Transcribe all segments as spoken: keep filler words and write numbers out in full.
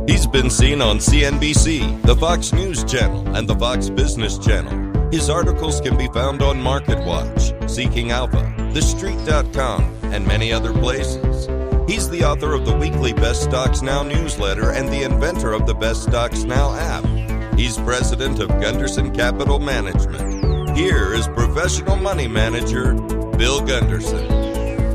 He's been seen on C N B C, the Fox News Channel, and the Fox Business Channel. His articles can be found on MarketWatch, Seeking Alpha, the street dot com, and many other places. He's the author of the weekly Best Stocks Now newsletter and the inventor of the Best Stocks Now app. He's president of Gunderson Capital Management. Here is professional money manager Bill Gunderson.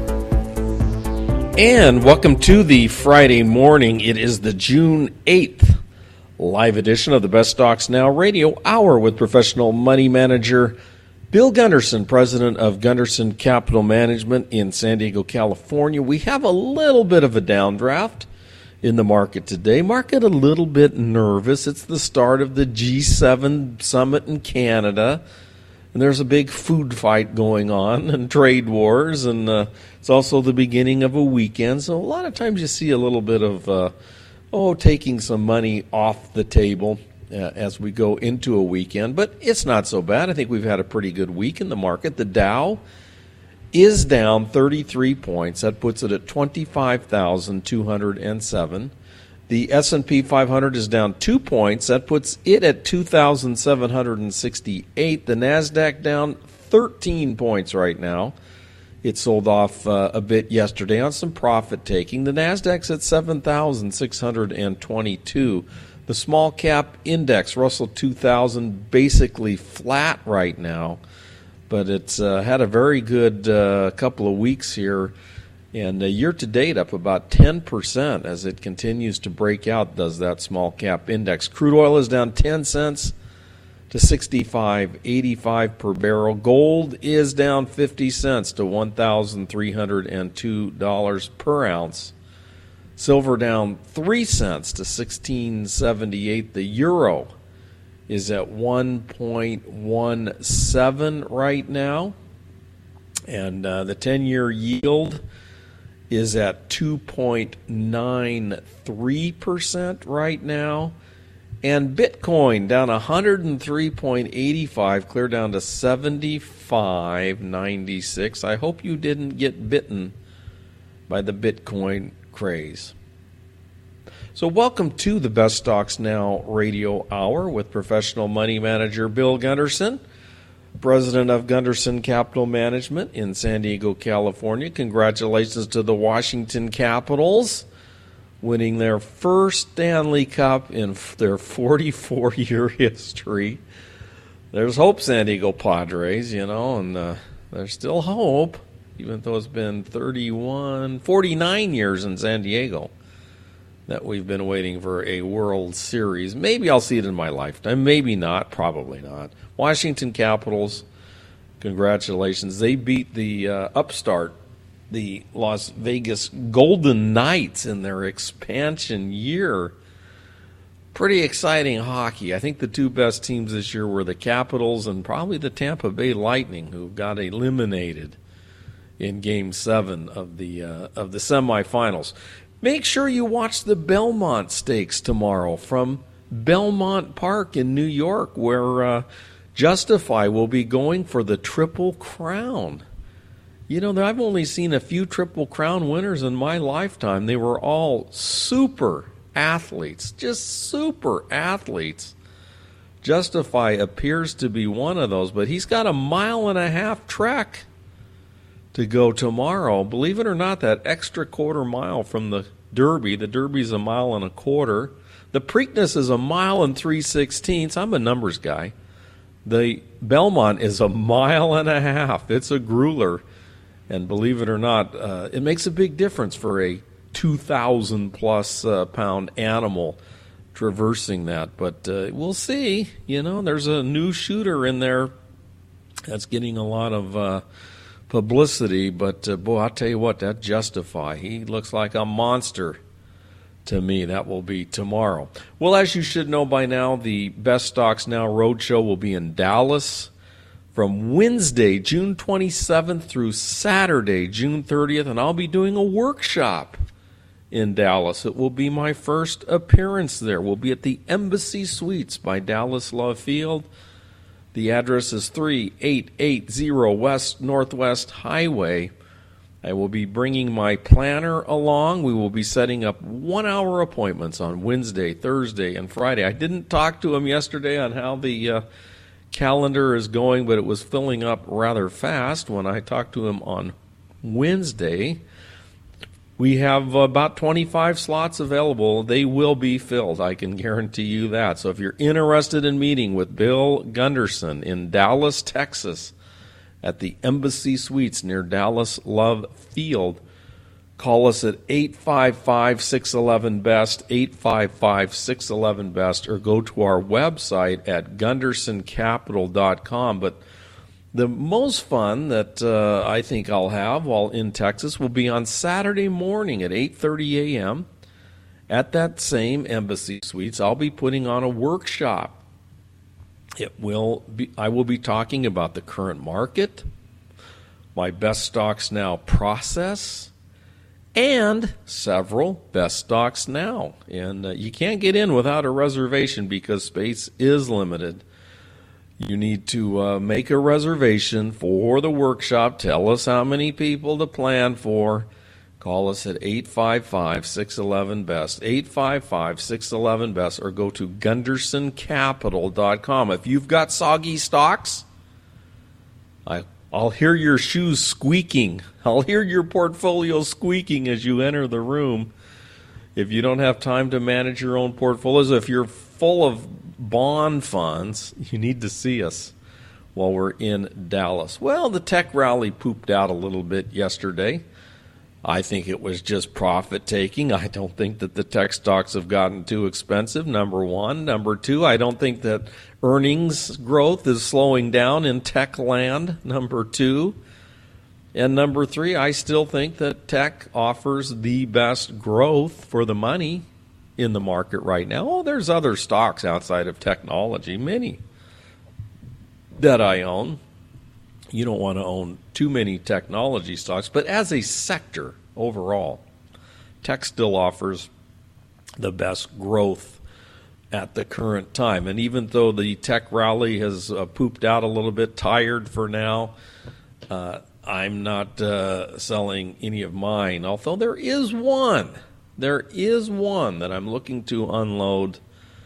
And welcome to the Friday morning. It is the June eighth live edition of the Best Stocks Now Radio Hour with professional money manager Bill Gunderson, president of Gunderson Capital Management in San Diego, California. We have a little bit of a downdraft in the market today. Market a little bit nervous. It's the start of the G seven summit in Canada. And there's a big food fight going on and trade wars, and uh, it's also the beginning of a weekend. So a lot of times you see a little bit of, uh, oh, taking some money off the table uh, as we go into a weekend. But it's not so bad. I think we've had a pretty good week in the market. The Dow is down thirty-three points. That puts it at twenty-five thousand two hundred seven. The S and P five hundred is down two points. That puts it at two thousand seven hundred sixty-eight. The NASDAQ down thirteen points right now. It sold off uh, a bit yesterday on some profit taking. The NASDAQ's at seven thousand six hundred twenty-two. The small cap index, Russell two thousand, basically flat right now. But it's uh, had a very good uh, couple of weeks here. And uh, year-to-date up about ten percent as it continues to break out, does that small cap index. Crude oil is down ten cents to sixty-five eighty-five per barrel. Gold is down fifty cents to one thousand three hundred two dollars per ounce. Silver down three cents to sixteen seventy-eight. The euro is at one point one seven right now. And uh, the ten-year yield is at two point nine three percent right now. And Bitcoin down one hundred three point eight five, clear down to seventy-five ninety-six. I hope you didn't get bitten by the Bitcoin craze. So welcome to the Best Stocks Now Radio Hour with professional money manager Bill Gunderson, president of Gunderson Capital Management in San Diego, California. Congratulations to the Washington Capitals winning their first Stanley Cup in their forty-four-year history. There's hope, San Diego Padres, you know, and uh, there's still hope, even though it's been thirty-one, forty-nine years in San Diego that we've been waiting for a World Series. Maybe I'll see it in my lifetime. Maybe not. Probably not. Washington Capitals, congratulations. They beat the uh, upstart, the Las Vegas Golden Knights, in their expansion year. Pretty exciting hockey. I think the two best teams this year were the Capitals and probably the Tampa Bay Lightning, who got eliminated in Game seven of the uh, of the semifinals. Make sure you watch the Belmont Stakes tomorrow from Belmont Park in New York, where uh, Justify will be going for the Triple Crown. You know, I've only seen a few Triple Crown winners in my lifetime. They were all super athletes, just super athletes. Justify appears to be one of those, but he's got a mile and a half track to go tomorrow. Believe it or not, that extra quarter mile from the Derby, the Derby's a mile and a quarter. The Preakness is a mile and three sixteenths. I'm a numbers guy. The Belmont is a mile and a half. It's a grueler. And believe it or not, uh, it makes a big difference for a two thousand plus uh, pound animal traversing that. But uh, we'll see. You know, there's a new shooter in there that's getting a lot of uh, publicity, but uh, boy, I'll tell you what, that Justify, he looks like a monster to me. That will be tomorrow. Well, as you should know by now, the Best Stocks Now Roadshow will be in Dallas from Wednesday, June twenty-seventh through Saturday, June thirtieth, and I'll be doing a workshop in Dallas. It will be my first appearance there. We'll be at the Embassy Suites by Dallas Love Field. The address is three eight eight zero West Northwest Highway I will be bringing my planner along. We will be setting up one-hour appointments on Wednesday, Thursday, and Friday. I didn't talk to him yesterday on how the uh, calendar is going, but it was filling up rather fast when I talked to him on Wednesday. We have about twenty-five slots available. They will be filled. I can guarantee you that. So if you're interested in meeting with Bill Gunderson in Dallas, Texas, at the Embassy Suites near Dallas Love Field, call us at eight five five, six one one, B E S T, eight five five, six one one, B E S T, or go to our website at gunderson capital dot com. But the most fun that uh, I think I'll have while in Texas will be on Saturday morning at eight thirty a.m. at that same Embassy Suites. I'll be putting on a workshop. It will be, I will be talking about the current market, my Best Stocks Now process, and several Best Stocks Now. And uh, you can't get in without a reservation because space is limited. You need to uh, make a reservation for the workshop. Tell us how many people to plan for. Call us at eight five five, six one one, B E S T, eight five five, six one one, B E S T, or go to gunderson capital dot com. If you've got soggy stocks, I, I'll hear your shoes squeaking. I'll hear your portfolio squeaking as you enter the room. If you don't have time to manage your own portfolios, if you're full of bond funds, you need to see us while we're in Dallas. Well, the tech rally pooped out a little bit yesterday. I think it was just profit-taking. I don't think that the tech stocks have gotten too expensive, number one. Number two, I don't think that earnings growth is slowing down in tech land, number two. And number three, I still think that tech offers the best growth for the money in the market right now. Oh, there's other stocks outside of technology, many, that I own. You don't want to own too many technology stocks, but as a sector overall, tech still offers the best growth at the current time. And even though the tech rally has uh, pooped out a little bit, tired for now, uh, I'm not uh, selling any of mine, although there is one. There is one that I'm looking to unload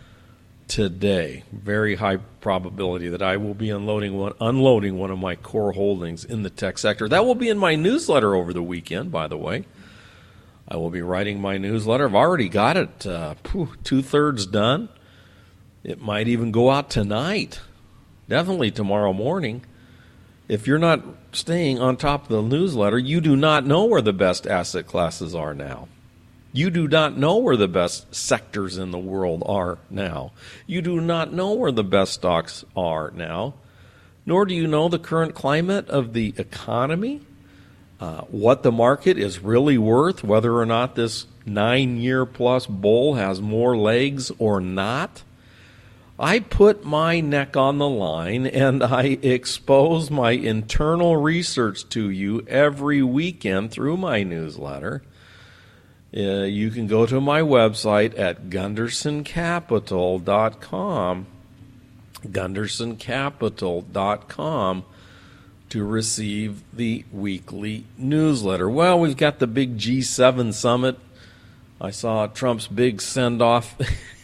today. Very high probability that I will be unloading one, unloading one of my core holdings in the tech sector. That will be in my newsletter over the weekend, by the way. I will be writing my newsletter. I've already got it uh, two-thirds done. It might even go out tonight, definitely tomorrow morning. If you're not staying on top of the newsletter, you do not know where the best asset classes are now. You do not know where the best sectors in the world are now. You do not know where the best stocks are now, nor do you know the current climate of the economy, uh, what the market is really worth, whether or not this nine-year-plus bull has more legs or not. I put my neck on the line and I expose my internal research to you every weekend through my newsletter. Uh, you can go to my website at gunderson capital dot com, gunderson capital dot com, to receive the weekly newsletter. Well, we've got the big G seven summit. I saw Trump's big send-off.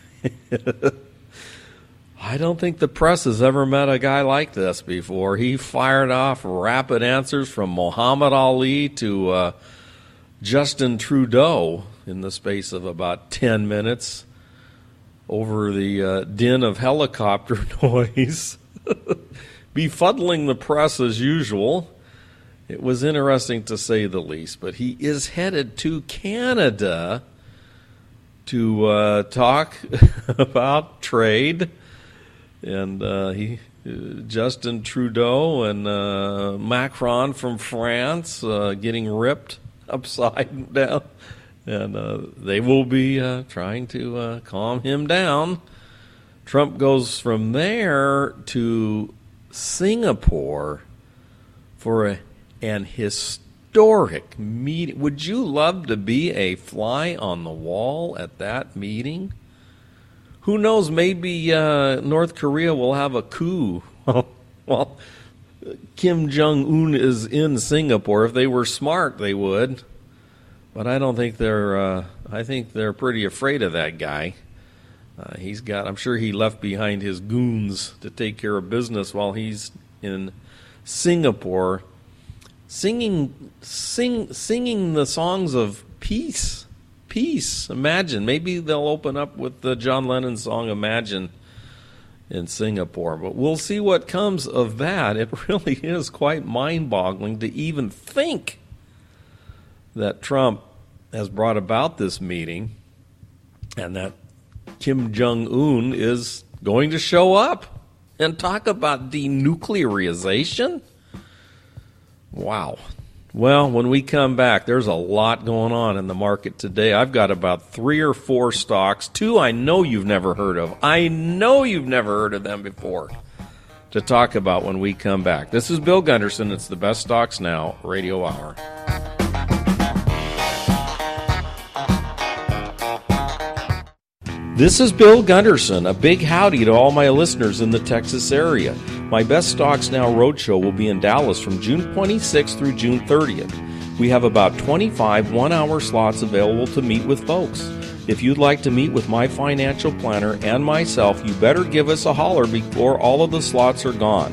I don't think the press has ever met a guy like this before. He fired off rapid answers from Muhammad Ali to uh, Justin Trudeau in the space of about ten minutes over the uh, din of helicopter noise, befuddling the press as usual. It was interesting to say the least, but he is headed to Canada to uh, talk about trade, and uh, he uh, Justin Trudeau and uh, Macron from France uh, getting ripped upside down, and uh, they will be uh, trying to uh, calm him down. Trump goes from there to Singapore for a, an historic meeting. Would you love to be a fly on the wall at that meeting? Who knows, maybe uh, North Korea will have a coup. Well, Kim Jong-un is in Singapore. If they were smart, they would. But I don't think they're, uh, I think they're pretty afraid of that guy. Uh, he's got, I'm sure he left behind his goons to take care of business while he's in Singapore, singing, sing, singing the songs of peace. Peace. Imagine. Maybe they'll open up with the John Lennon song Imagine in Singapore. But we'll see what comes of that. It really is quite mind-boggling to even think that Trump has brought about this meeting and that Kim Jong-un is going to show up and talk about denuclearization. Wow. Well, when we come back, there's a lot going on in the market today. I've got about three or four stocks, two I know you've never heard of. I know you've never heard of them before, to talk about when we come back. This is Bill Gunderson. It's the Best Stocks Now Radio Hour. This is Bill Gunderson. A big howdy to all my listeners in the Texas area. My Best Stocks Now Roadshow will be in Dallas from June twenty-sixth through June thirtieth. We have about twenty-five one-hour slots available to meet with folks. If you'd like to meet with my financial planner and myself, you better give us a holler before all of the slots are gone.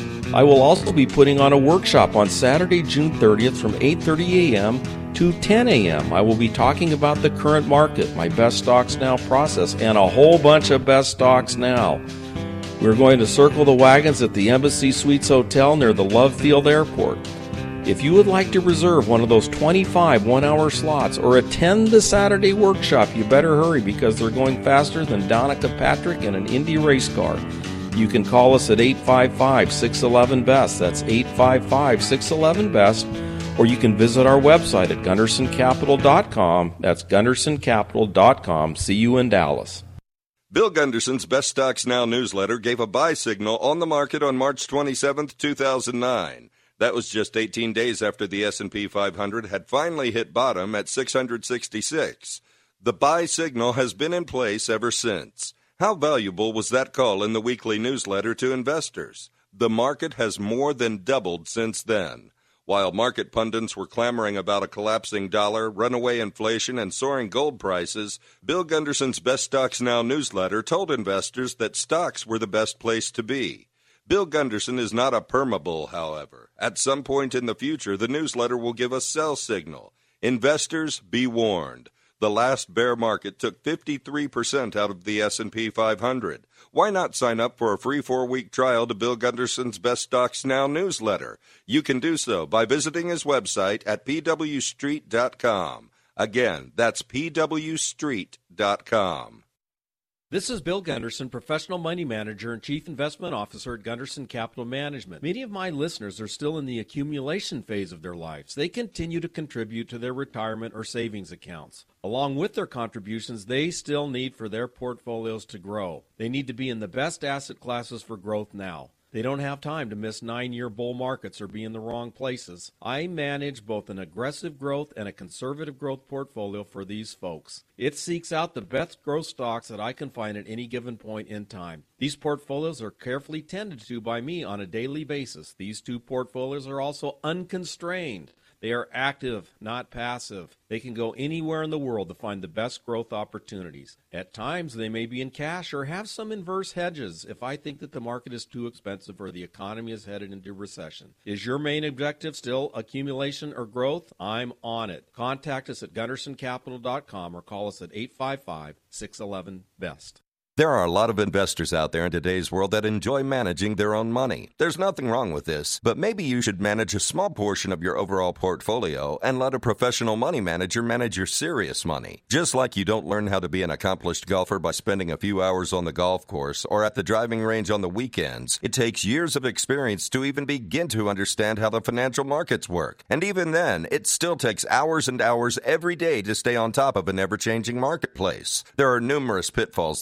I will also be putting on a workshop on Saturday, June thirtieth from eight thirty a.m. to ten a.m. I will be talking about the current market, my Best Stocks Now process, and a whole bunch of Best Stocks Now. We're going to circle the wagons at the Embassy Suites Hotel near the Love Field Airport. If you would like to reserve one of those twenty-five one-hour slots or attend the Saturday workshop, you better hurry because they're going faster than Danica Patrick in an Indy race car. You can call us at eight five five, six one one, B E S T. That's eight five five, six one one, B E S T. Or you can visit our website at gunderson capital dot com. That's gunderson capital dot com. See you in Dallas. Bill Gunderson's Best Stocks Now newsletter gave a buy signal on the market on March twenty-seventh, two thousand nine. That was just eighteen days after the S and P five hundred had finally hit bottom at six hundred sixty-six. The buy signal has been in place ever since. How valuable was that call in the weekly newsletter to investors? The market has more than doubled since then. While market pundits were clamoring about a collapsing dollar, runaway inflation, and soaring gold prices, Bill Gunderson's Best Stocks Now newsletter told investors that stocks were the best place to be. Bill Gunderson is not a permabull, however. At some point in the future, the newsletter will give a sell signal. Investors, be warned. The last bear market took fifty-three percent out of the S and P five hundred. Why not sign up for a free four-week trial to Bill Gunderson's Best Stocks Now newsletter? You can do so by visiting his website at p w street dot com. Again, that's p w street dot com. This is Bill Gunderson, professional money manager and chief investment officer at Gunderson Capital Management. Many of my listeners are still in the accumulation phase of their lives. They continue to contribute to their retirement or savings accounts. Along with their contributions, they still need for their portfolios to grow. They need to be in the best asset classes for growth now. They don't have time to miss nine-year bull markets or be in the wrong places. I manage both an aggressive growth and a conservative growth portfolio for these folks. It seeks out the best growth stocks that I can find at any given point in time. These portfolios are carefully tended to by me on a daily basis. These two portfolios are also unconstrained. They are active, not passive. They can go anywhere in the world to find the best growth opportunities. At times, they may be in cash or have some inverse hedges if I think that the market is too expensive or the economy is headed into recession. Is your main objective still accumulation or growth? I'm on it. Contact us at gunderson capital dot com or call us at eight five five, six one one, B E S T. There are a lot of investors out there in today's world that enjoy managing their own money. There's nothing wrong with this, but maybe you should manage a small portion of your overall portfolio and let a professional money manager manage your serious money. Just like you don't learn how to be an accomplished golfer by spending a few hours on the golf course or at the driving range on the weekends, it takes years of experience to even begin to understand how the financial markets work. And even then, it still takes hours and hours every day to stay on top of an ever-changing marketplace. There are numerous pitfalls that can stand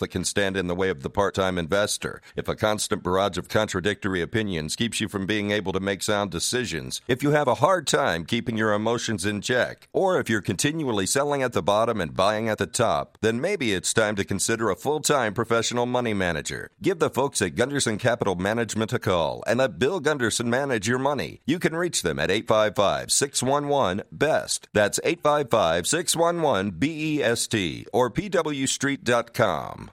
stand in the way of the part-time investor, if a constant barrage of contradictory opinions keeps you from being able to make sound decisions, if you have a hard time keeping your emotions in check, or if you're continually selling at the bottom and buying at the top, then maybe it's time to consider a full-time professional money manager. Give the folks at Gunderson Capital Management a call and let Bill Gunderson manage your money. You can reach them at eight five five, six one one, B E S T. That's eight five five, six one one, B E S T or P W street dot com.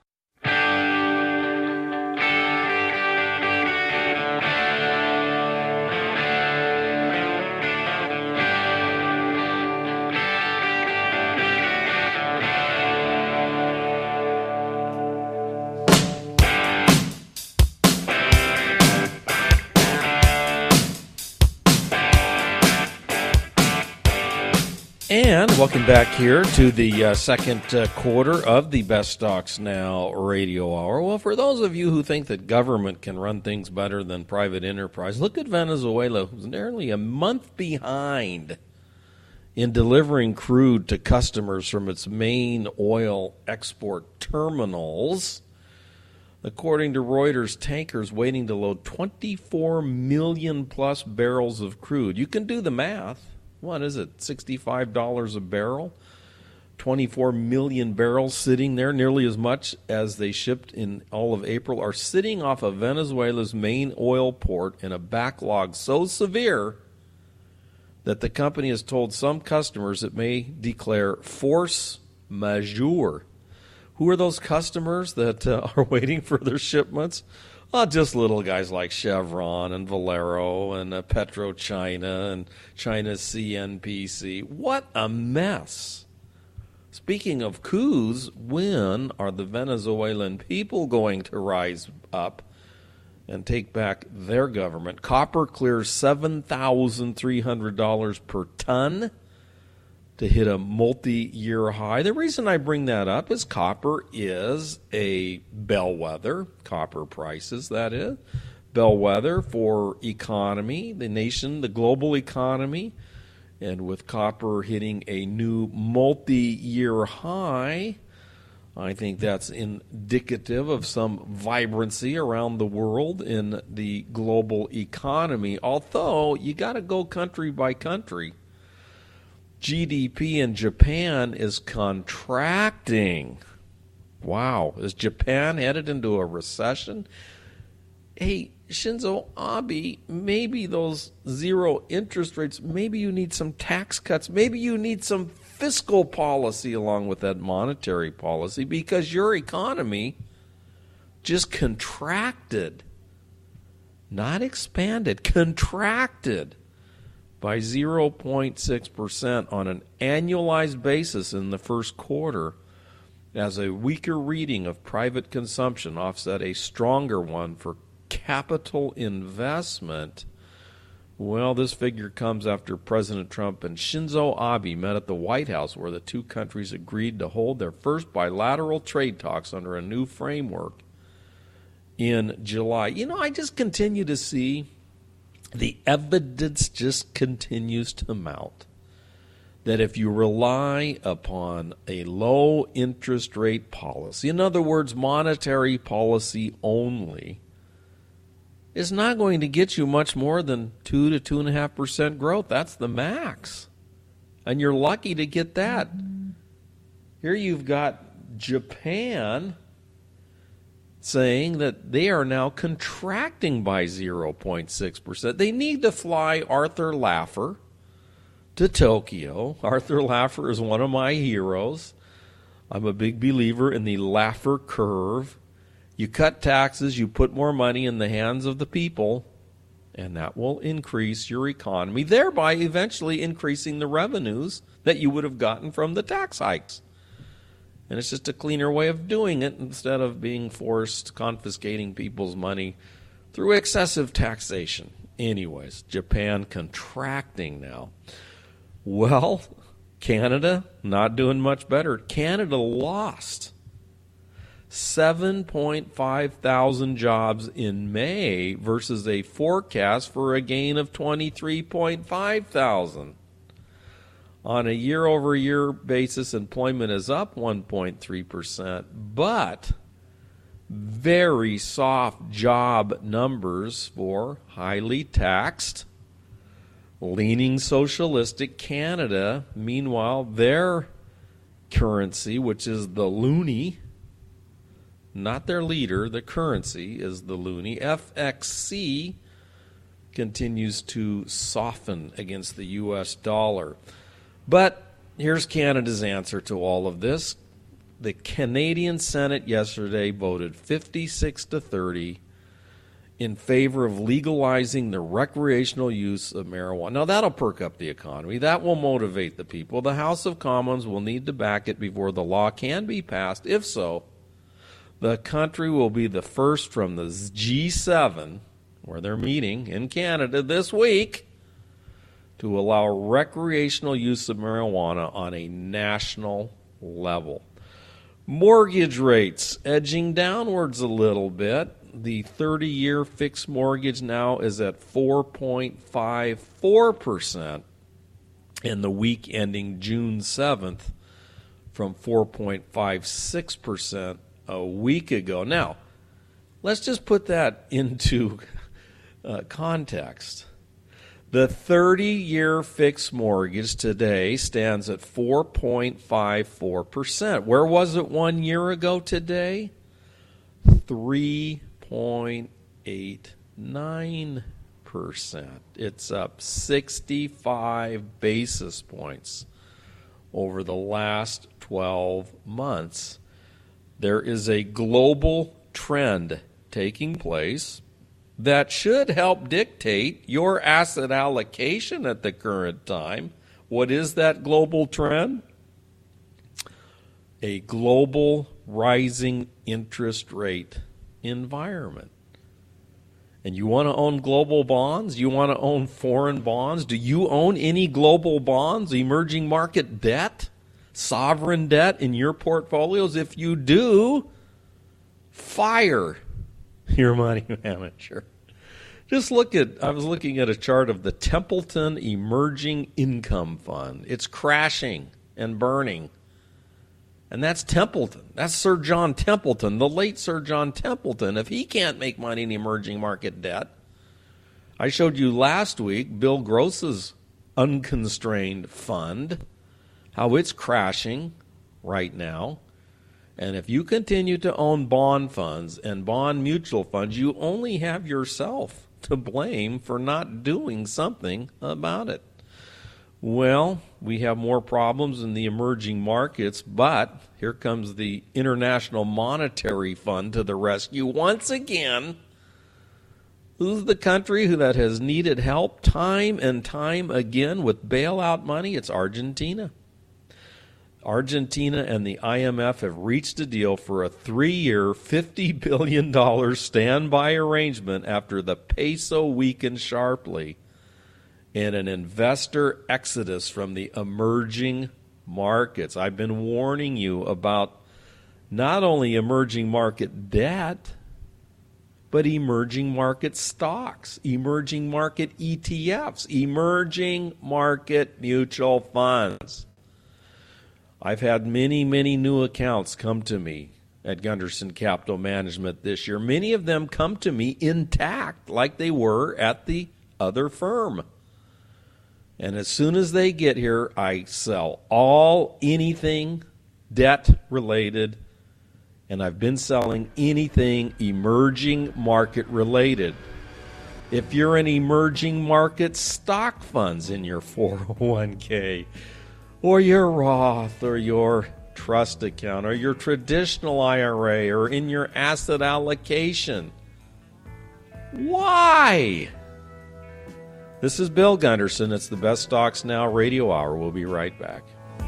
And welcome back here to the uh, second uh, quarter of the Best Stocks Now radio hour. Well, for those of you who think that government can run things better than private enterprise, look at Venezuela, who's nearly a month behind in delivering crude to customers from its main oil export terminals. According to Reuters, tankers waiting to load twenty-four million plus barrels of crude. You can do the math. What is it, sixty-five dollars a barrel? twenty-four million barrels sitting there, nearly as much as they shipped in all of April, are sitting off of Venezuela's main oil port in a backlog so severe that the company has told some customers it may declare force majeure. Who are those customers that uh, are waiting for their shipments? Oh, just little guys like Chevron and Valero and uh, PetroChina and China's C N P C. What a mess. Speaking of coups, when are the Venezuelan people going to rise up and take back their government? Copper clears seven thousand three hundred dollars per ton to hit a multi-year high. The reason I bring that up is copper is a bellwether, copper prices, that is, bellwether for economy, the nation, the global economy. And with copper hitting a new multi-year high, I think that's indicative of some vibrancy around the world in the global economy. Although, you got to go country by country. G D P in Japan is contracting. Wow. Is Japan headed into a recession? Hey, Shinzo Abe, maybe those zero interest rates, maybe you need some tax cuts, maybe you need some fiscal policy along with that monetary policy because your economy just contracted. Not expanded, contracted by zero point six percent on an annualized basis in the first quarter, as a weaker reading of private consumption offset a stronger one for capital investment. Well, this figure comes after President Trump and Shinzo Abe met at the White House, where the two countries agreed to hold their first bilateral trade talks under a new framework in July. You know, I just continue to see the evidence just continues to mount that if you rely upon a low interest rate policy, in other words, monetary policy only, it's not going to get you much more than two to two and a half percent growth. That's the max. And you're lucky to get that. Here you've got Japan saying that they are now contracting by zero point six percent. They need to fly Arthur Laffer to Tokyo. Arthur Laffer is one of my heroes. I'm a big believer in the Laffer curve. You cut taxes, you put more money in the hands of the people, and that will increase your economy, thereby eventually increasing the revenues that you would have gotten from the tax hikes. And it's just a cleaner way of doing it instead of being forced, confiscating people's money through excessive taxation. Anyways, Japan contracting now. Well, Canada not doing much better. Canada lost seven point five thousand jobs in May versus a forecast for a gain of twenty-three point five thousand. On a year-over-year basis, employment is up one point three percent, but very soft job numbers for highly taxed, leaning socialistic Canada. Meanwhile, their currency, which is the loonie, not their leader, the currency is the loonie, F X C, continues to soften against the U S dollar. But here's Canada's answer to all of this. The Canadian Senate yesterday voted fifty-six to thirty in favor of legalizing the recreational use of marijuana. Now, that'll perk up the economy. That will motivate the people. The House of Commons will need to back it before the law can be passed. If so, the country will be the first from the G seven, where they're meeting in Canada this week, to allow recreational use of marijuana on a national level. Mortgage rates edging downwards a little bit. The thirty-year fixed mortgage now is at four point five four percent in the week ending June seventh from four point five six percent a week ago. Now, let's just put that into uh, context. The thirty-year fixed mortgage today stands at four point five four percent. Where was it one year ago today? three point eight nine percent. It's up sixty-five basis points over the last twelve months. There is a global trend taking place that should help dictate your asset allocation at the current time. What is that global trend? A global rising interest rate environment. And you want to own global bonds? You want to own foreign bonds? Do you own any global bonds, emerging market debt, sovereign debt in your portfolios? If you do, fire your money manager. Just look at, I was looking at a chart of the Templeton Emerging Income Fund. It's crashing and burning. And that's Templeton. That's Sir John Templeton, the late Sir John Templeton. If he can't make money in emerging market debt, I showed you last week Bill Gross's unconstrained fund, how it's crashing right now. And if you continue to own bond funds and bond mutual funds, you only have yourself to blame for not doing something about it. Well, we have more problems in the emerging markets, but here comes the International Monetary Fund to the rescue once again. Who's the country who that has needed help time and time again with bailout money? It's Argentina. Argentina and the I M F have reached a deal for a three-year, fifty billion dollars standby arrangement after the peso weakened sharply in an investor exodus from the emerging markets. I've been warning you about not only emerging market debt, but emerging market stocks, emerging market E T Fs, emerging market mutual funds. I've had many, many new accounts come to me at Gunderson Capital Management this year. Many of them come to me intact like they were at the other firm. And as soon as they get here, I sell all, anything debt-related, and I've been selling anything emerging market-related. If you're in emerging market stock funds in your four oh one k, or your Roth, or your trust account, or your traditional I R A, or in your asset allocation. Why? This is Bill Gunderson. It's the Best Stocks Now Radio Hour. We'll be right back.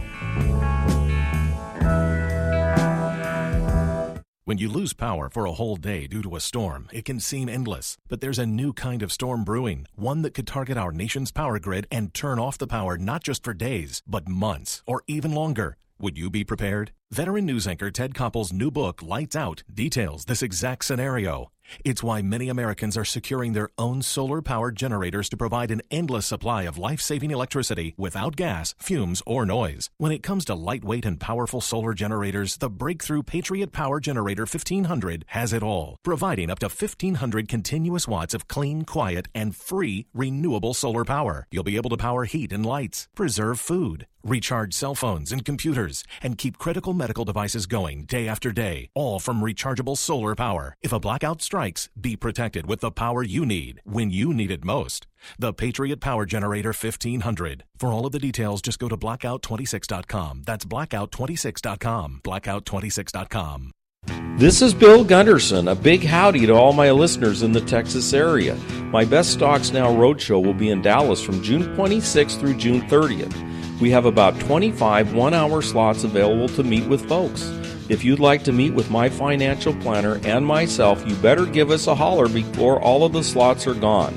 When you lose power for a whole day due to a storm, it can seem endless. But there's a new kind of storm brewing, one that could target our nation's power grid and turn off the power not just for days, but months or even longer. Would you be prepared? Veteran news anchor Ted Koppel's new book, Lights Out, details this exact scenario. It's why many Americans are securing their own solar-powered generators to provide an endless supply of life-saving electricity without gas, fumes, or noise. When it comes to lightweight and powerful solar generators, the breakthrough Patriot Power Generator fifteen hundred has it all, providing up to fifteen hundred continuous watts of clean, quiet, and free renewable solar power. You'll be able to power heat and lights, preserve food, recharge cell phones and computers, and keep critical medical devices going day after day, all from rechargeable solar power. If a blackout strikes, be protected with the power you need when you need it most. The Patriot Power Generator fifteen hundred. For all of the details, just go to blackout twenty-six dot com. That's blackout twenty-six dot com. blackout twenty-six dot com. This is Bill Gunderson. A big howdy to all my listeners in the Texas area. My Best Stocks Now Roadshow will be in Dallas from June twenty-sixth through June thirtieth. We have about twenty-five one-hour slots available to meet with folks. If you'd like to meet with my financial planner and myself, you better give us a holler before all of the slots are gone.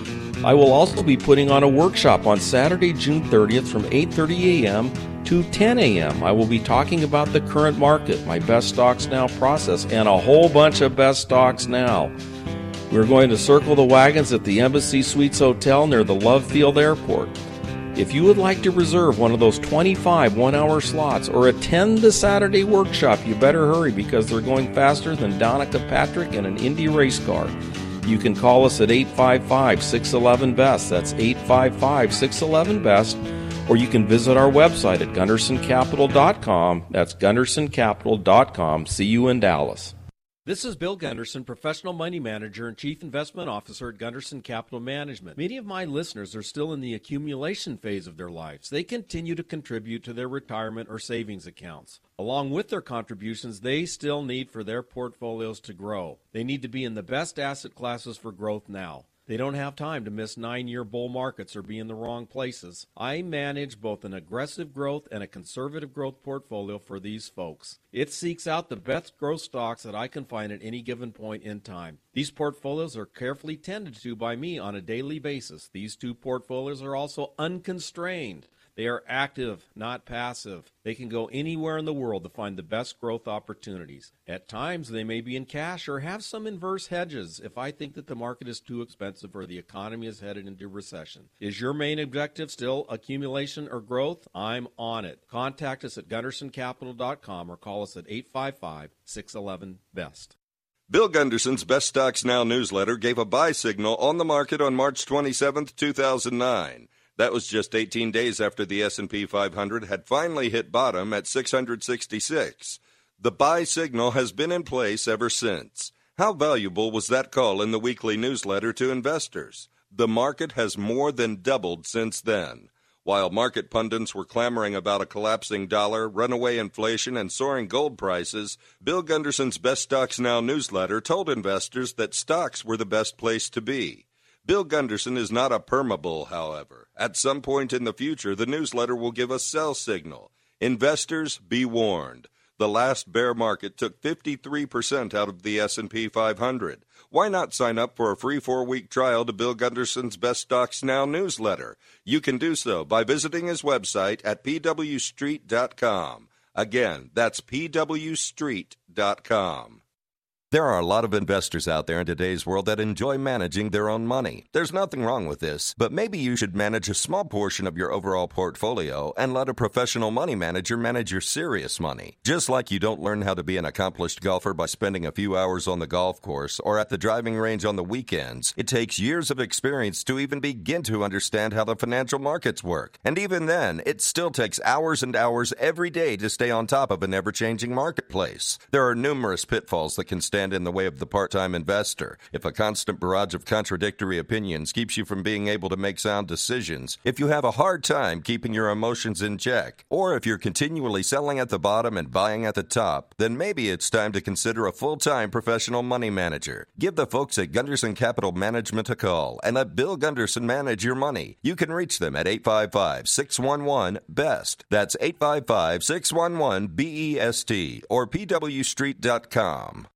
I will also be putting on a workshop on Saturday, June thirtieth from eight thirty a.m. to ten a.m. I will be talking about the current market, my Best Stocks Now process, and a whole bunch of Best Stocks Now. We're going to circle the wagons at the Embassy Suites Hotel near the Love Field Airport. If you would like to reserve one of those twenty-five one-hour slots or attend the Saturday workshop, you better hurry because they're going faster than Danica Patrick in an Indy race car. You can call us at eight five five, six one one, B E S T. That's eight five five, six one one, B E S T. Or you can visit our website at gunderson capital dot com. That's gunderson capital dot com. See you in Dallas. This is Bill Gunderson, Professional Money Manager and Chief Investment Officer at Gunderson Capital Management. Many of my listeners are still in the accumulation phase of their lives. They continue to contribute to their retirement or savings accounts. Along with their contributions, they still need for their portfolios to grow. They need to be in the best asset classes for growth now. They don't have time to miss nine-year bull markets or be in the wrong places. I manage both an aggressive growth and a conservative growth portfolio for these folks. It seeks out the best growth stocks that I can find at any given point in time. These portfolios are carefully tended to by me on a daily basis. These two portfolios are also unconstrained. They are active, not passive. They can go anywhere in the world to find the best growth opportunities. At times, they may be in cash or have some inverse hedges if I think that the market is too expensive or the economy is headed into recession. Is your main objective still accumulation or growth? I'm on it. Contact us at gunderson capital dot com or call us at eight five five, six one one, B E S T. Bill Gunderson's Best Stocks Now newsletter gave a buy signal on the market on March twenty-seventh, two thousand nine. That was just eighteen days after the S and P five hundred had finally hit bottom at six hundred sixty-six. The buy signal has been in place ever since. How valuable was that call in the weekly newsletter to investors? The market has more than doubled since then. While market pundits were clamoring about a collapsing dollar, runaway inflation, and soaring gold prices, Bill Gunderson's Best Stocks Now newsletter told investors that stocks were the best place to be. Bill Gunderson is not a permabull, however. At some point in the future, the newsletter will give a sell signal. Investors, be warned. The last bear market took fifty-three percent out of the S and P five hundred. Why not sign up for a free four-week trial to Bill Gunderson's Best Stocks Now newsletter? You can do so by visiting his website at p w street dot com. Again, that's p w street dot com. There are a lot of investors out there in today's world that enjoy managing their own money. There's nothing wrong with this, but maybe you should manage a small portion of your overall portfolio and let a professional money manager manage your serious money. Just like you don't learn how to be an accomplished golfer by spending a few hours on the golf course or at the driving range on the weekends, it takes years of experience to even begin to understand how the financial markets work. And even then, it still takes hours and hours every day to stay on top of an ever-changing marketplace. There are numerous pitfalls that can stand in the way of the part-time investor. If a constant barrage of contradictory opinions keeps you from being able to make sound decisions, if you have a hard time keeping your emotions in check, or if you're continually selling at the bottom and buying at the top, then maybe it's time to consider a full-time professional money manager. Give the folks at Gunderson Capital Management a call and let Bill Gunderson manage your money. You can reach them at eight five five, six one one, B E S T. That's eight five five, six one one, B E S T or p w street dot com.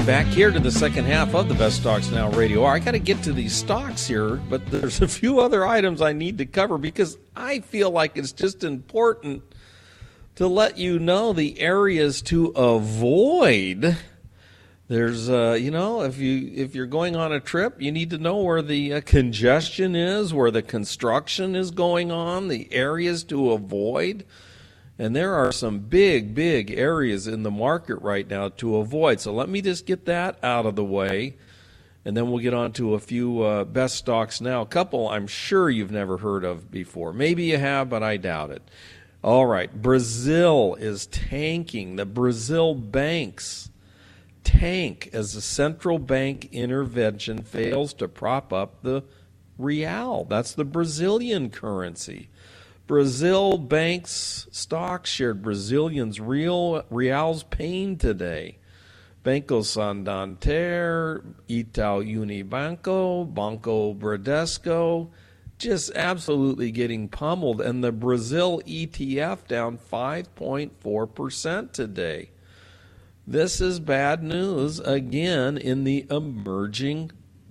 Back here to the second half of the Best Stocks Now Radio. I got to get to these stocks here, but there's a few other items I need to cover because I feel like it's just important to let you know the areas to avoid. There's, uh, you know, if you if you're going on a trip, you need to know where the uh, congestion is, where the construction is going on, the areas to avoid. And there are some big, big areas in the market right now to avoid. So let me just get that out of the way, and then we'll get on to a few uh, best stocks now. A couple I'm sure you've never heard of before. Maybe you have, but I doubt it. All right, Brazil is tanking. The Brazil banks tank as the central bank intervention fails to prop up the real. That's the Brazilian currency. Brazil banks stocks shared Brazilians' real reals pain today. Banco Santander, Itaú Unibanco, Banco Bradesco, just absolutely getting pummeled. And the Brazil E T F down five point four percent today. This is bad news again in the emerging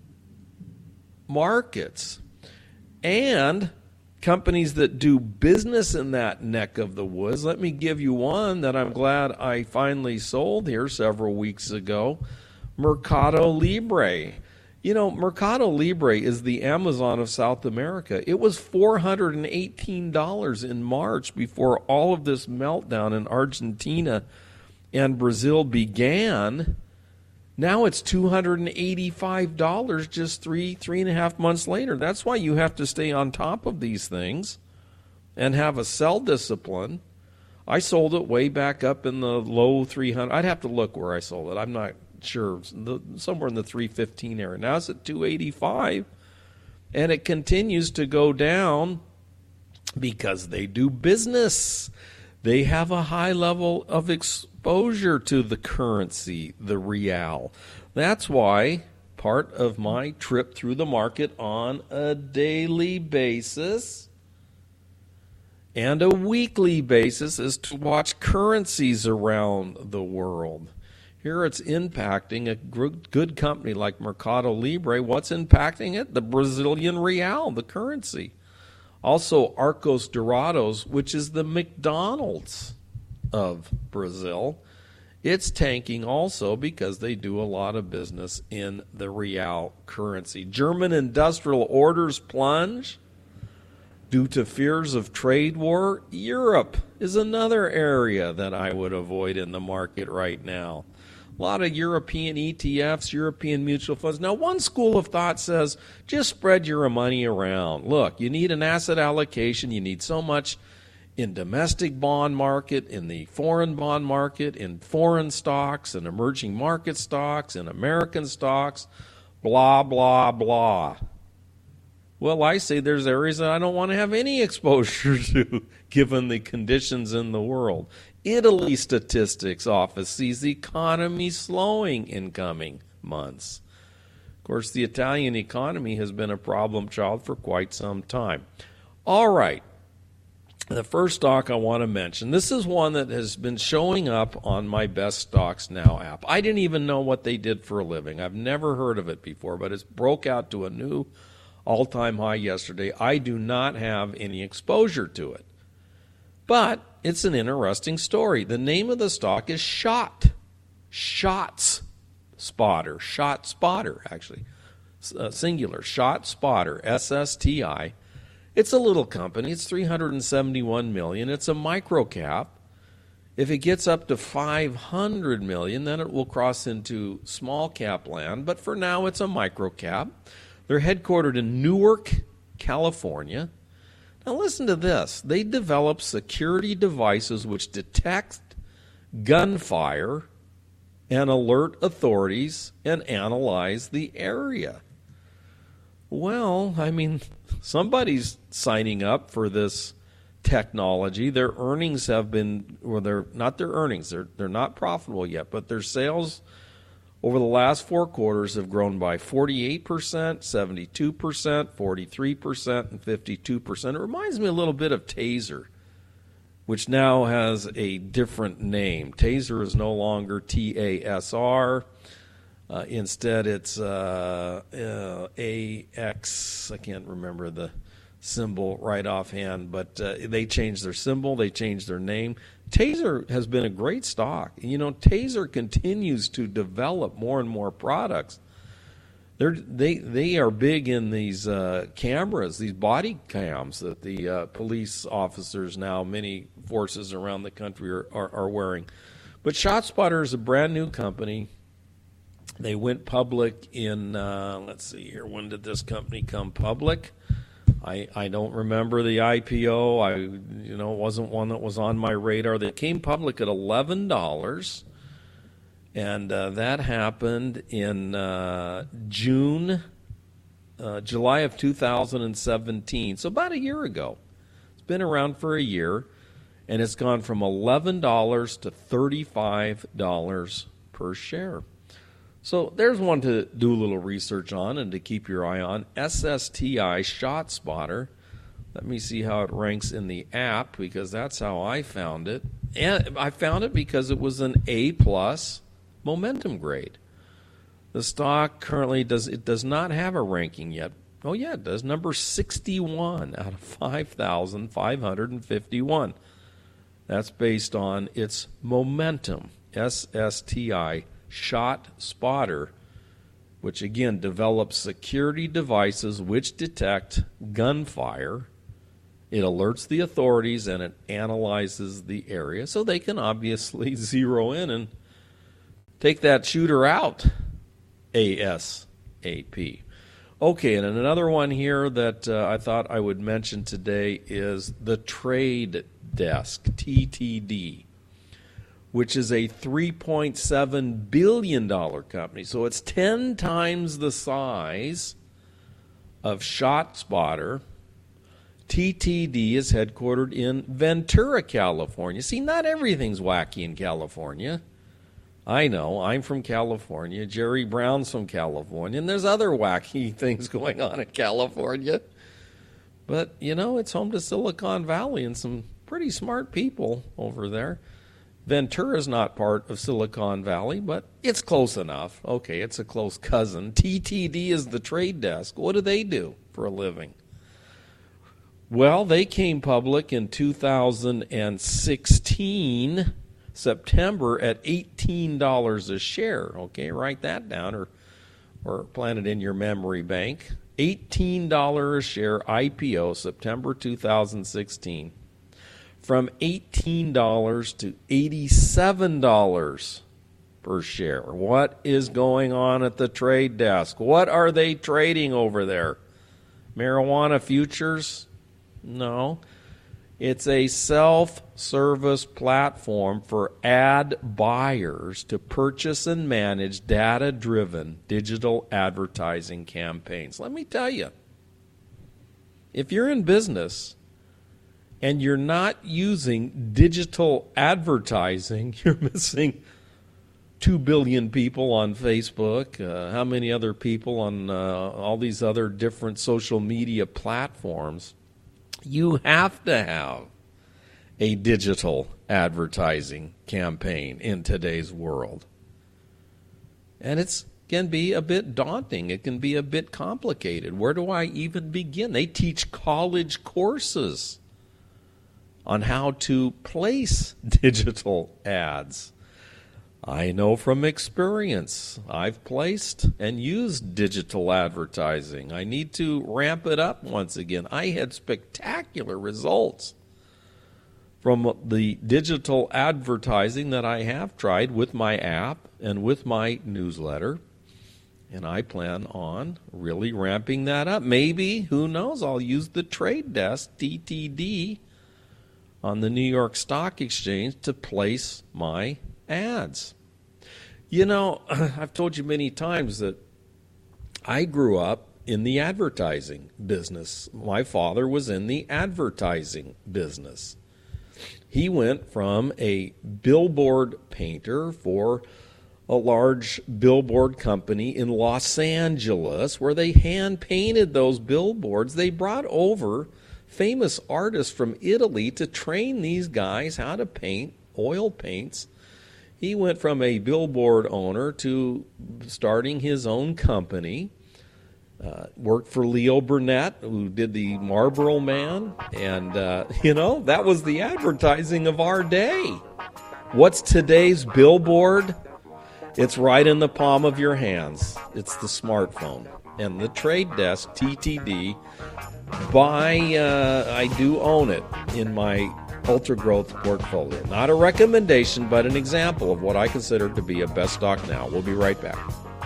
markets. And companies that do business in that neck of the woods. Let me give you one that I'm glad I finally sold here several weeks ago. Mercado Libre. You know, Mercado Libre is the Amazon of South America. It was four hundred eighteen dollars in March before all of this meltdown in Argentina and Brazil began. Now it's two hundred eighty-five dollars just three, three and a half months later. That's why you have to stay on top of these things and have a sell discipline. I sold it way back up in the low three hundred. I'd have to look where I sold it. I'm not sure. Somewhere in the three fifteen area. Now it's at two eighty-five, and it continues to go down because they do business. They have a high level of exposure to the currency, the real. That's why part of my trip through the market on a daily basis and a weekly basis is to watch currencies around the world. Here it's impacting a good company like Mercado Libre. What's impacting it? The Brazilian real, the currency. Also, Arcos Dorados, which is the McDonald's of Brazil, it's tanking also because they do a lot of business in the real currency. German industrial orders plunge due to fears of trade war. Europe is another area that I would avoid in the market right now. A lot of European E T Fs, European mutual funds. Now, one school of thought says just spread your money around. Look, you need an asset allocation. You need so much in domestic bond market, in the foreign bond market, in foreign stocks, in emerging market stocks, in American stocks, blah, blah, blah. Well, I say there's areas that I don't want to have any exposure to given the conditions in the world. Italy Statistics Office sees the economy slowing in coming months. Of course, the Italian economy has been a problem child for quite some time. All right. The first stock I want to mention, this is one that has been showing up on my Best Stocks Now app. I didn't even know what they did for a living. I've never heard of it before, but it's broke out to a new all-time high yesterday. I do not have any exposure to it. But it's an interesting story. The name of the stock is SHOT. Shots Spotter. Shot Spotter, actually. Uh, singular. Shot Spotter. S S T I. It's a little company. It's three hundred seventy-one million dollars. It's a micro cap. If it gets up to five hundred million dollars, then it will cross into small cap land. But for now, it's a micro cap. They're headquartered in Newark, California. Now listen to this. They develop security devices which detect gunfire and alert authorities and analyze the area. Well, I mean, somebody's signing up for this technology. Their earnings have been, or they're not their earnings, they're they're not profitable yet, but their sales over the last four quarters have grown by forty-eight percent, seventy-two percent, forty-three percent, and fifty-two percent. It reminds me a little bit of Taser, which now has a different name. Taser is no longer T A S R. Uh, instead, it's uh, uh, A X. I can't remember the symbol right offhand, but uh, they changed their symbol. They changed their name. Taser has been a great stock. You know, Taser continues to develop more and more products. They're, they they are big in these uh, cameras, these body cams that the uh, police officers now, many forces around the country are, are, are wearing. But ShotSpotter is a brand new company. They went public in, uh, let's see here, when did this company come public? I, I don't remember the I P O. I you know it wasn't one that was on my radar. They came public at eleven dollars, and uh, that happened in uh, June, uh, July of two thousand seventeen. So about a year ago. It's been around for a year, and it's gone from eleven dollars to thirty-five dollars per share. So there's one to do a little research on and to keep your eye on. S S T I ShotSpotter. Let me see how it ranks in the app, because that's how I found it. And I found it because it was an A-plus momentum grade. The stock currently does it does not have a ranking yet. Oh, yeah, it does. Number sixty-one out of five thousand five hundred fifty-one. That's based on its momentum. S S T I ShotSpotter, which again develops security devices which detect gunfire. It alerts the authorities and it analyzes the area so they can obviously zero in and take that shooter out ASAP. Okay, and another one here that uh, I thought I would mention today is the Trade Desk, T T D, which is a three point seven billion dollars company. So it's ten times the size of ShotSpotter. T T D is headquartered in Ventura, California. See, not everything's wacky in California. I know, I'm from California. Jerry Brown's from California. And there's other wacky things going on in California. But, you know, it's home to Silicon Valley and some pretty smart people over there. Ventura is not part of Silicon Valley, but it's close enough. Okay, it's a close cousin. T T D is the Trade Desk. What do they do for a living? Well, they came public in two thousand sixteen, September, at eighteen dollars a share. Okay, write that down or, or plant it in your memory bank. eighteen dollars a share I P O, September two thousand sixteen. From eighteen dollars to eighty-seven dollars per share. What is going on at the Trade Desk? What are they trading over there? Marijuana futures? No. It's a self-service platform for ad buyers to purchase and manage data-driven digital advertising campaigns. Let me tell you, if you're in business and you're not using digital advertising, you're missing two billion people on Facebook, uh, how many other people on uh, all these other different social media platforms. You have to have a digital advertising campaign in today's world. And it can be a bit daunting. It can be a bit complicated. Where do I even begin? They teach college courses on how to place digital ads. I know from experience, I've placed and used digital advertising. I need to ramp it up once again. I had spectacular results from the digital advertising that I have tried with my app and with my newsletter. And I plan on really ramping that up. Maybe, who knows, I'll use the Trade Desk, T T D, on the New York Stock Exchange to place my ads. You know, I've told you many times that I grew up in the advertising business. My father was in the advertising business. He went from a billboard painter for a large billboard company in Los Angeles where they hand-painted those billboards. They brought over famous artists from Italy to train these guys how to paint oil paints He went from a billboard owner to starting his own company. Uh, worked for Leo Burnett, who did the Marlboro Man, and, uh, you know, that was the advertising of our day. What's today's billboard? It's right in the palm of your hands. It's the smartphone. And the Trade Desk, T T D, buy, uh, I do own it in my Ultra Growth portfolio. Not a recommendation, but an example of what I consider to be a best stock now. We'll be right back.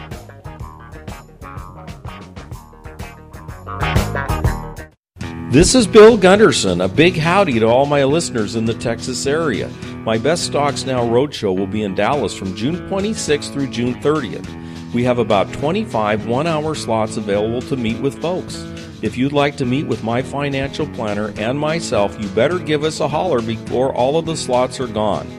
This is Bill Gunderson. A big howdy to all my listeners in the Texas area. My Best Stocks Now Roadshow will be in Dallas from June twenty-sixth through June thirtieth. We have about twenty-five one-hour slots available to meet with folks. If you'd like to meet with my financial planner and myself, you better give us a holler before all of the slots are gone.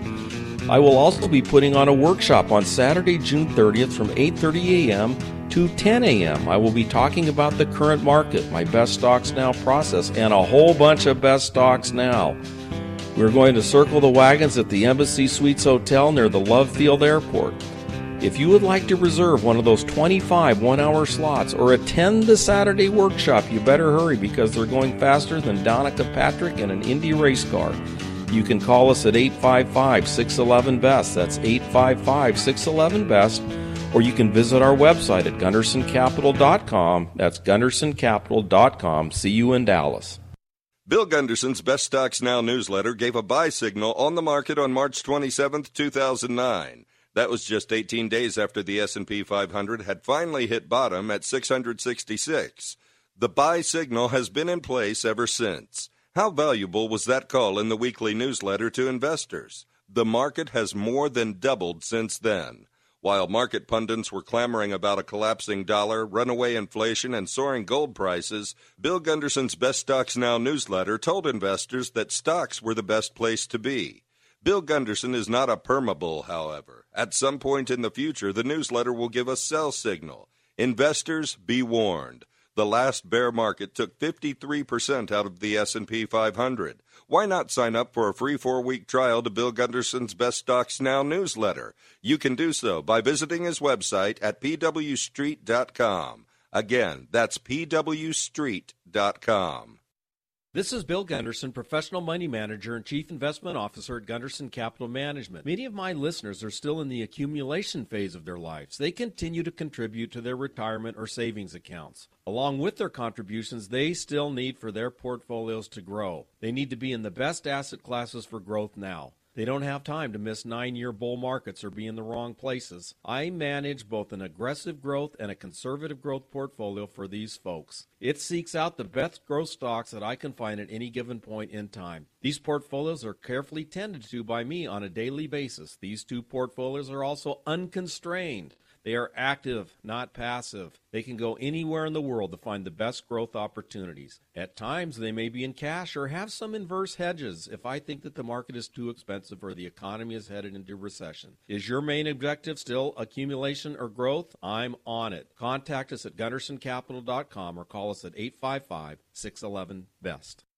I will also be putting on a workshop on Saturday, June thirtieth from eight thirty a.m. to ten a.m. I will be talking about the current market, my Best Stocks Now process, and a whole bunch of Best Stocks Now. We're going to circle the wagons at the Embassy Suites Hotel near the Love Field Airport. If you would like to reserve one of those twenty-five one-hour slots or attend the Saturday workshop, you better hurry because they're going faster than Danica Patrick in an Indy race car. You can call us at eight five five, six one one, B E S T. That's eight five five, six one one, B E S T. Or you can visit our website at gunderson capital dot com. That's gunderson capital dot com. See you in Dallas. Bill Gunderson's Best Stocks Now newsletter gave a buy signal on the market on March twenty-seventh, two thousand nine. That was just eighteen days after the S and P five hundred had finally hit bottom at six hundred sixty-six. The buy signal has been in place ever since. How valuable was that call in the weekly newsletter to investors? The market has more than doubled since then. While market pundits were clamoring about a collapsing dollar, runaway inflation, and soaring gold prices, Bill Gunderson's Best Stocks Now newsletter told investors that stocks were the best place to be. Bill Gunderson is not a permabull, however. At some point in the future, the newsletter will give a sell signal. Investors, be warned. The last bear market took fifty-three percent out of the S and P five hundred. Why not sign up for a free four-week trial to Bill Gunderson's Best Stocks Now newsletter? You can do so by visiting his website at p w street dot com. Again, that's p w street dot com. This is Bill Gunderson, Professional Money Manager and Chief Investment Officer at Gunderson Capital Management. Many of my listeners are still in the accumulation phase of their lives. They continue to contribute to their retirement or savings accounts. Along with their contributions, they still need for their portfolios to grow. They need to be in the best asset classes for growth now. They don't have time to miss nine-year bull markets or be in the wrong places. I manage both an aggressive growth and a conservative growth portfolio for these folks. It seeks out the best growth stocks that I can find at any given point in time. These portfolios are carefully tended to by me on a daily basis. These two portfolios are also unconstrained. They are active, not passive. They can go anywhere in the world to find the best growth opportunities. At times, they may be in cash or have some inverse hedges if I think that the market is too expensive or the economy is headed into recession. Is your main objective still accumulation or growth? I'm on it. Contact us at gunderson capital dot com or call us at eight five five, six one one, B E S T.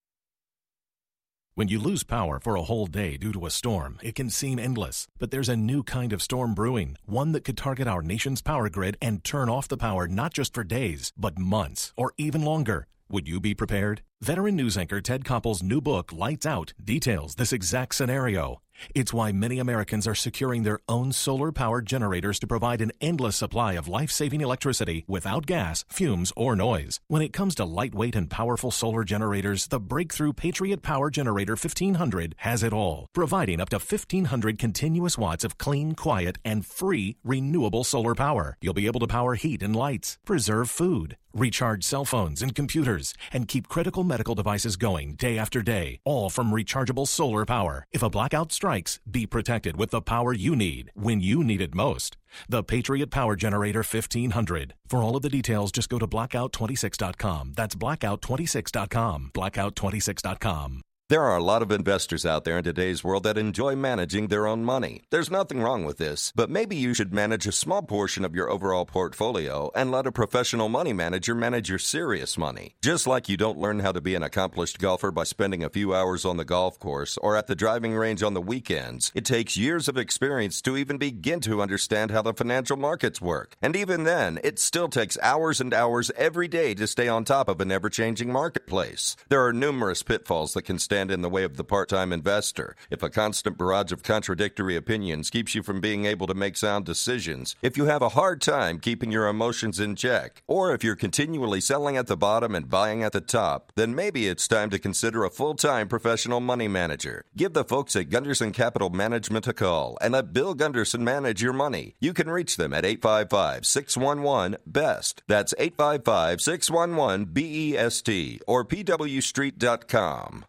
When you lose power for a whole day due to a storm, it can seem endless. But there's a new kind of storm brewing, one that could target our nation's power grid and turn off the power not just for days, but months or even longer. Would you be prepared? Veteran news anchor Ted Koppel's new book, Lights Out, details this exact scenario. It's why many Americans are securing their own solar-powered generators to provide an endless supply of life-saving electricity without gas, fumes, or noise. When it comes to lightweight and powerful solar generators, the breakthrough Patriot Power Generator fifteen hundred has it all, providing up to fifteen hundred continuous watts of clean, quiet, and free renewable solar power. You'll be able to power heat and lights, preserve food, recharge cell phones and computers, and keep critical medical devices going day after day, all from rechargeable solar power. If a blackout strikes, be protected with the power you need when you need it most. The Patriot Power Generator fifteen hundred. For all of the details, just go to blackout twenty-six dot com. That's blackout twenty-six dot com. blackout twenty-six dot com. There are a lot of investors out there in today's world that enjoy managing their own money. There's nothing wrong with this, but maybe you should manage a small portion of your overall portfolio and let a professional money manager manage your serious money. Just like you don't learn how to be an accomplished golfer by spending a few hours on the golf course or at the driving range on the weekends, it takes years of experience to even begin to understand how the financial markets work. And even then, it still takes hours and hours every day to stay on top of an ever-changing marketplace. There are numerous pitfalls that can stand in the way of the part-time investor. If a constant barrage of contradictory opinions keeps you from being able to make sound decisions, if you have a hard time keeping your emotions in check, or if you're continually selling at the bottom and buying at the top, then maybe it's time to consider a full-time professional money manager. Give the folks at Gunderson Capital Management a call and let Bill Gunderson manage your money. You can reach them at eight five five, six one one, B E S T. That's eight five five, six one one, B E S T or P W street dot com.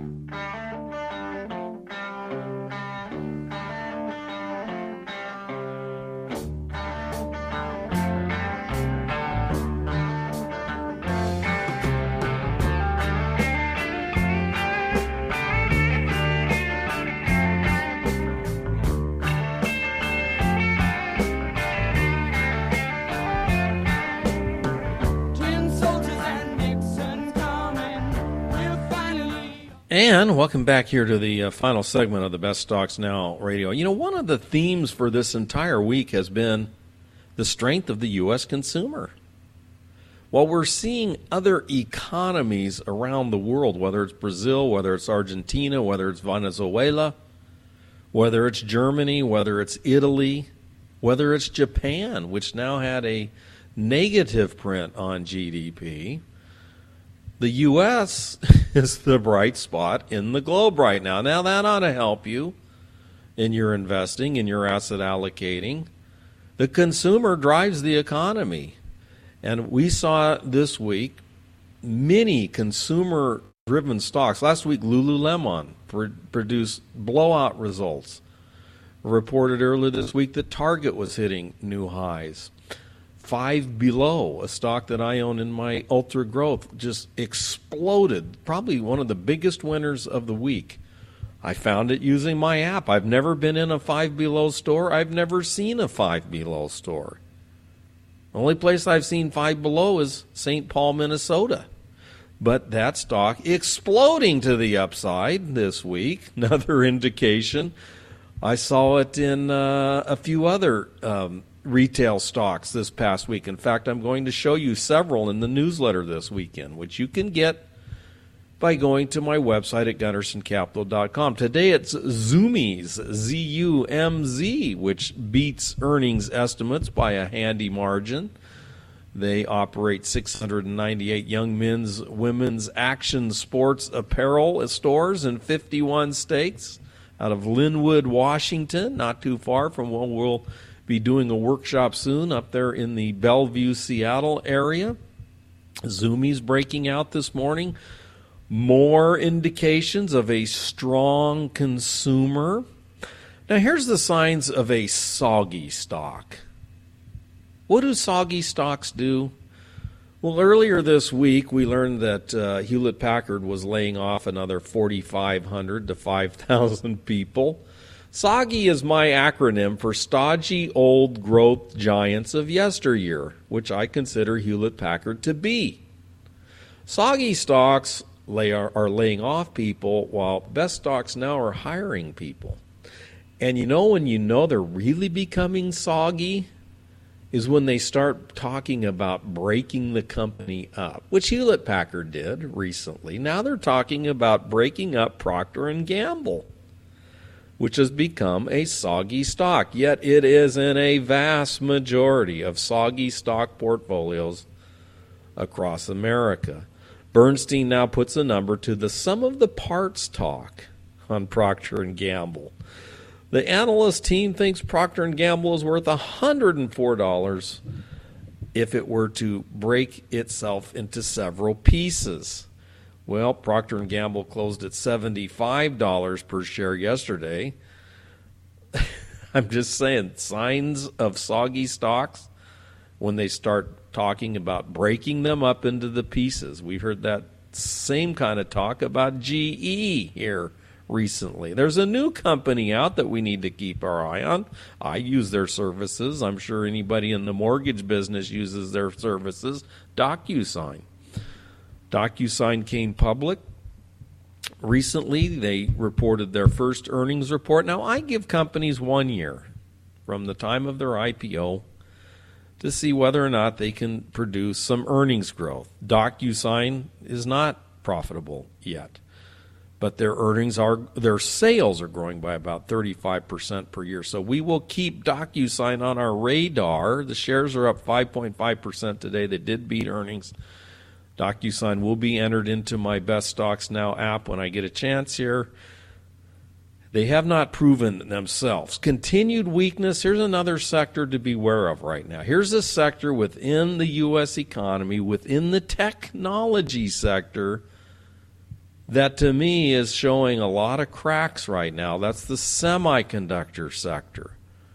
And welcome back here to the uh, final segment of the Best Stocks Now radio. You know, one of the themes for this entire week has been the strength of the U S consumer. While we're seeing other economies around the world, whether it's Brazil, whether it's Argentina, whether it's Venezuela, whether it's Germany, whether it's Italy, whether it's Japan, which now had a negative print on G D P, the U S is the bright spot in the globe right now. Now, that ought to help you in your investing, in your asset allocating. The consumer drives the economy. And we saw this week many consumer-driven stocks. Last week, Lululemon pr- produced blowout results. Reported earlier this week that Target was hitting new highs. Five Below, a stock that I own in my Ultra Growth, just exploded. Probably one of the biggest winners of the week. I found it using my app. I've never been in a Five Below store. I've never seen a Five Below store. The only place I've seen Five Below is Saint Paul, Minnesota. But that stock exploding to the upside this week. Another indication. I saw it in uh, a few other um retail stocks this past week. In fact, I'm going to show you several in the newsletter this weekend, which you can get by going to my website at gunderson capital dot com. Today it's Zoomies, Z U M Z, which beats earnings estimates by a handy margin. They operate six hundred ninety-eight young men's, women's action sports apparel stores in fifty-one states out of Linwood, Washington, not too far from where we'll be doing a workshop soon up there in the Bellevue, Seattle area. Zoomies breaking out this morning. More indications of a strong consumer. Now here's the signs of a soggy stock. What do soggy stocks do? Well, earlier this week we learned that uh, Hewlett-Packard was laying off another forty-five hundred to five thousand people. Soggy is my acronym for stodgy old growth giants of yesteryear, which I consider Hewlett-Packard to be. Soggy stocks lay, are, are laying off people, while best stocks now are hiring people. And you know when you know they're really becoming soggy is when they start talking about breaking the company up, which Hewlett-Packard did recently. Now they're talking about breaking up Procter and Gamble, which has become a soggy stock. Yet it is in a vast majority of soggy stock portfolios across America. Bernstein now puts a number to the sum of the parts talk on Procter and Gamble. The analyst team thinks Procter and Gamble is worth one hundred four dollars if it were to break itself into several pieces. Well, Procter and Gamble closed at seventy-five dollars per share yesterday. I'm just saying, signs of soggy stocks when they start talking about breaking them up into the pieces. We've heard that same kind of talk about G E here recently. There's a new company out that we need to keep our eye on. I use their services. I'm sure anybody in the mortgage business uses their services. DocuSign. DocuSign came public recently. They reported their first earnings report. Now, I give companies one year from the time of their I P O to see whether or not they can produce some earnings growth. DocuSign is not profitable yet, but their earnings are, their sales are growing by about thirty-five percent per year. So we will keep DocuSign on our radar. The shares are up five point five percent today. They did beat earnings. DocuSign will be entered into my Best Stocks Now app when I get a chance here. They have not proven themselves. Continued weakness, here's another sector to be aware of right now. Here's a sector within the U S economy, within the technology sector, that to me is showing a lot of cracks right now. That's the semiconductor sector.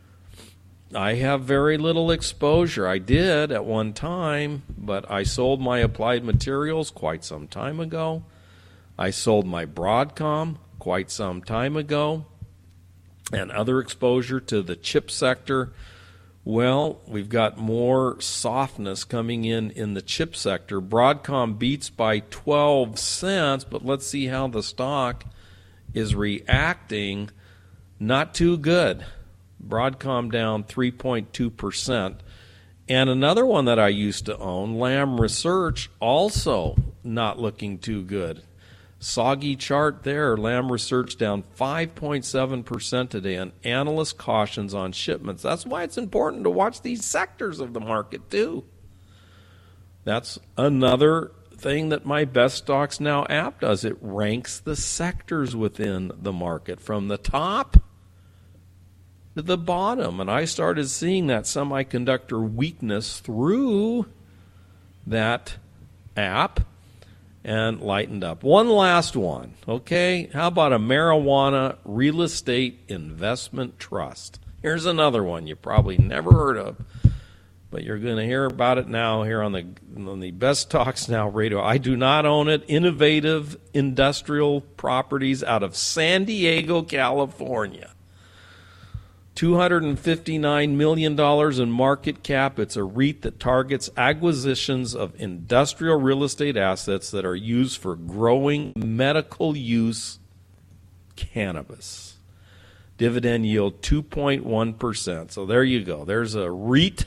I have very little exposure. I did at one time, but I sold my Applied Materials quite some time ago. I sold my Broadcom quite some time ago. And other exposure to the chip sector, well, we've got more softness coming in in the chip sector. Broadcom beats by twelve cents, but let's see how the stock is reacting. Not too good. Broadcom down three point two percent. And another one that I used to own, Lam Research, also not looking too good. Soggy chart there. Lam Research down five point seven percent today, and analyst cautions on shipments. That's why it's important to watch these sectors of the market too. That's another thing that my Best Stocks Now app does. It ranks the sectors within the market from the top to the bottom. And I started seeing that semiconductor weakness through that app and lightened up. One last one, okay? How about a marijuana real estate investment trust? Here's another one you probably never heard of, but you're going to hear about it now here on the on the Best Stocks Now radio. I do not own it. Innovative Industrial Properties out of San Diego, California. two hundred fifty-nine million dollars in market cap. It's a REIT that targets acquisitions of industrial real estate assets that are used for growing medical use cannabis. Dividend yield two point one percent. So there you go. There's a REIT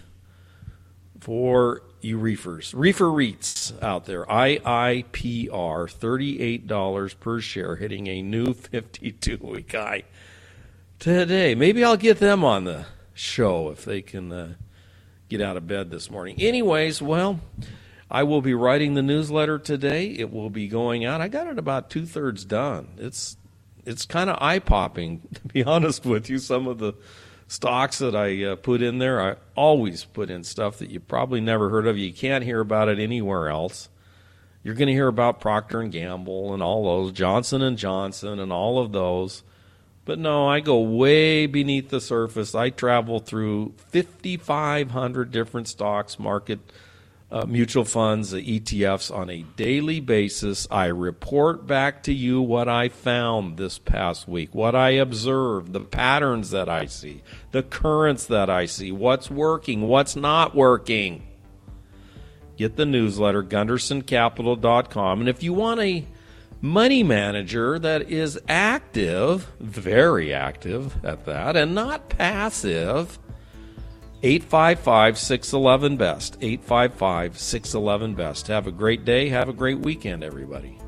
for you reefers. Reefer REITs out there. I I P R, thirty-eight dollars per share, hitting a new fifty-two week high today. Maybe I'll get them on the show if they can uh, get out of bed this morning. Anyways, well, I will be writing the newsletter today. It will be going out. I got it about two-thirds done. It's it's kind of eye-popping, to be honest with you. Some of the stocks that I uh, put in there, I always put in stuff that you probably never heard of. You can't hear about it anywhere else. You're going to hear about Procter and Gamble and all those, Johnson and Johnson and all of those. But no, I go way beneath the surface. I travel through fifty-five hundred different stocks, market, uh, mutual funds, the E T Fs on a daily basis. I report back to you what I found this past week, what I observed, the patterns that I see, the currents that I see, what's working, what's not working. Get the newsletter, gunderson capital dot com. And if you want a money manager that is active, very active at that, and not passive, eight five five, six one one, B E S T, eight five five, six one one, B E S T. Have a great day. Have a great weekend, everybody.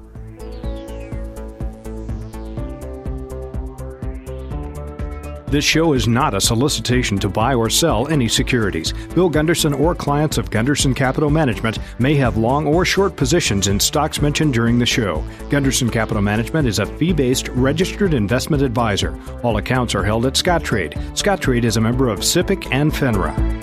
This show is not a solicitation to buy or sell any securities. Bill Gunderson or clients of Gunderson Capital Management may have long or short positions in stocks mentioned during the show. Gunderson Capital Management is a fee-based registered investment advisor. All accounts are held at Scottrade. Scottrade is a member of SIPC and FINRA.